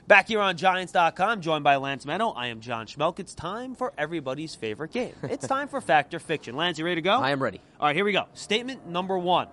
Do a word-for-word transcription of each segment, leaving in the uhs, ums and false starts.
Back here on Giants dot com, joined by Lance Meadow. I am John Schmelk. It's time for everybody's favorite game. It's time for Fact or Fiction. Lance, you ready to go? I am ready. All right, here we go. Statement number one.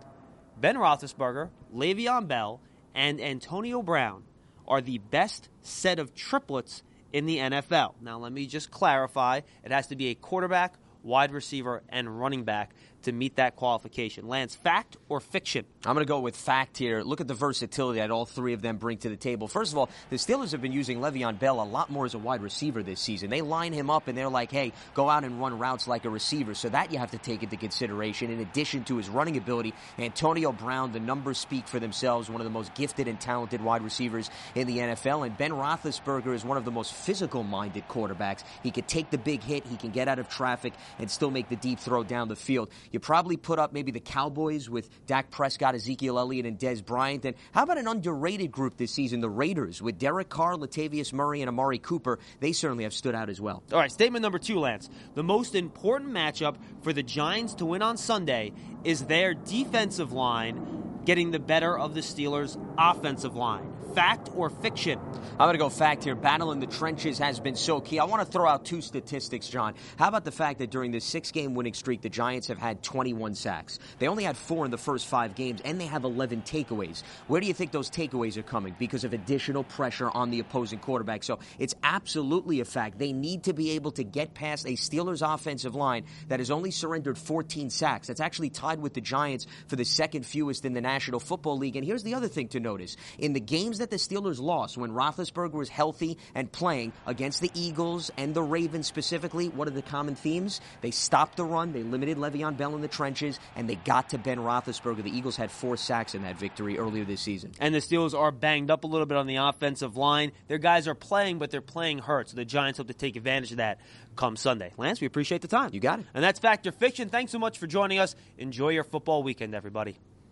Ben Roethlisberger, Le'Veon Bell, and Antonio Brown are the best set of triplets in the N F L. Now, let me just clarify. It has to be a quarterback, wide receiver, and running back to meet that qualification. Lance, fact or fiction? I'm going to go with fact here. Look at the versatility that all three of them bring to the table. First of all, the Steelers have been using Le'Veon Bell a lot more as a wide receiver this season. They line him up and they're like, hey, go out and run routes like a receiver. So that you have to take into consideration. In addition to his running ability, Antonio Brown, the numbers speak for themselves, one of the most gifted and talented wide receivers in the N F L. And Ben Roethlisberger is one of the most physical-minded quarterbacks. He can take the big hit, he can get out of traffic, and still make the deep throw down the field. You probably put up maybe the Cowboys with Dak Prescott, Ezekiel Elliott, and Dez Bryant. And how about an underrated group this season, the Raiders, with Derek Carr, Latavius Murray, and Amari Cooper? They certainly have stood out as well. All right, statement number two, Lance. The most important matchup for the Giants to win on Sunday is their defensive line getting the better of the Steelers' offensive line. Fact or fiction? I'm going to go fact here. Battle in the trenches has been so key. I want to throw out two statistics, John. How about the fact that during this six-game winning streak, the Giants have had twenty-one sacks? They only had four in the first five games, and they have eleven takeaways. Where do you think those takeaways are coming? Because of additional pressure on the opposing quarterback. So it's absolutely a fact. They need to be able to get past a Steelers offensive line that has only surrendered fourteen sacks. That's actually tied with the Giants for the second fewest in the National Football League. And here's the other thing to notice. In the games that the Steelers lost, when Roethlisberger was healthy and playing against the Eagles and the Ravens specifically, what are the common themes? They stopped the run, they limited Le'Veon Bell in the trenches, and they got to Ben Roethlisberger. The Eagles had four sacks in that victory earlier this season. And the Steelers are banged up a little bit on the offensive line. Their guys are playing, but they're playing hurt, so the Giants hope to take advantage of that come Sunday. Lance, we appreciate the time. You got it. And that's Fact or Fiction. Thanks so much for joining us. Enjoy your football weekend, everybody.